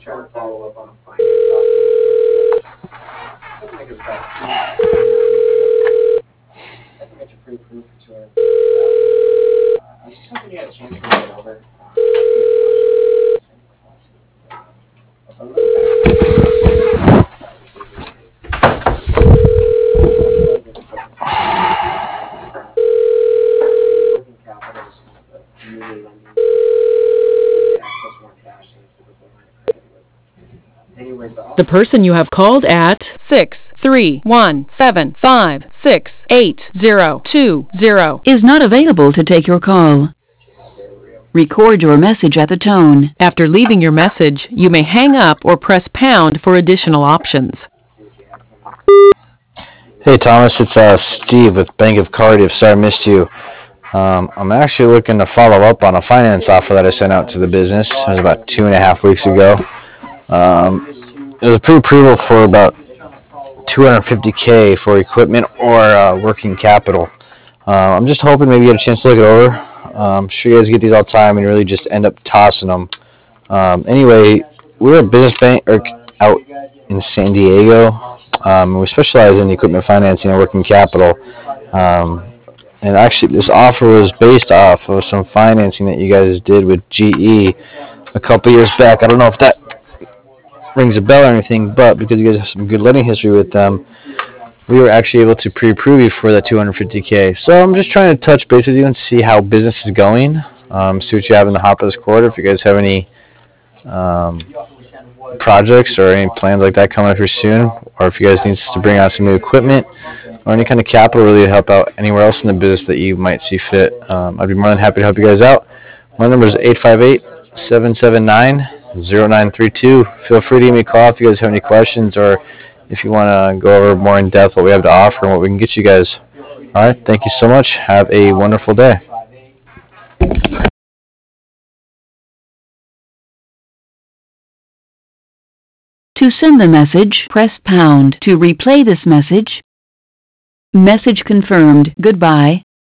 trying to follow up on a finance offer. Something like it's about I can get you pre-approved for $250,000. I was just hoping you had a chance to look it over. A little working capital is kind of a newly lending to access more cash than a typical line of credit would. Anyways, The person you have called at 631756820 is not available to take your call. Record your message at the tone. After leaving your message, you may hang up or press pound for additional options. Hey Thomas, it's Steve with Bank of Cardiff. Sorry I missed you. I'm actually looking to follow up on a finance offer that I sent out to the business. It was about 2.5 weeks ago. It was a pre-approval for about $250K for equipment or working capital. I'm just hoping maybe you get a chance to look it over. I'm sure you guys get these all the time and you really just end up tossing them. Anyway, we're a business bank out in San Diego. We specialize in equipment financing and working capital. And actually, this offer was based off of some financing that you guys did with GE a couple years back. I don't know if that rings a bell or anything, but because you guys have some good lending history with them, we were actually able to pre-approve you for that $250K. So I'm just trying to touch base with you and see how business is going. See what you have in the hopper this quarter. If you guys have any projects or any plans like that coming up here soon, or if you guys need us to bring on some new equipment or any kind of capital really to help out anywhere else in the business that you might see fit, I'd be more than happy to help you guys out. My number is 858-779-0932. Feel free to give me a call if you guys have any questions or if you want to go over more in depth what we have to offer and what we can get you guys. All right, thank you so much. Have a wonderful day. To send the message, press pound. To replay this message, message confirmed. Goodbye.